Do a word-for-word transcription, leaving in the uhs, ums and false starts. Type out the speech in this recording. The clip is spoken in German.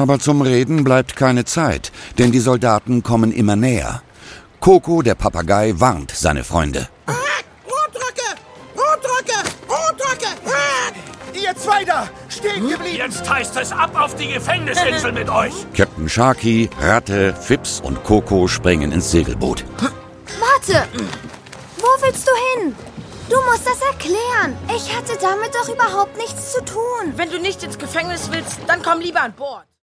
Aber zum Reden bleibt keine Zeit, denn die Soldaten kommen immer näher. Koko, der Papagei, warnt seine Freunde. Ah, Rotröcke! Rotröcke! Rotröcke! Ah! Ihr zwei da! Stehen geblieben! Jetzt heißt es ab auf die Gefängnisinsel mit euch! Captain Sharky, Ratte, Fips und Koko springen ins Segelboot. Warte! Wo willst du hin? Du musst das erklären. Ich hatte damit doch überhaupt nichts zu tun. Wenn du nicht ins Gefängnis willst, dann komm lieber an Bord.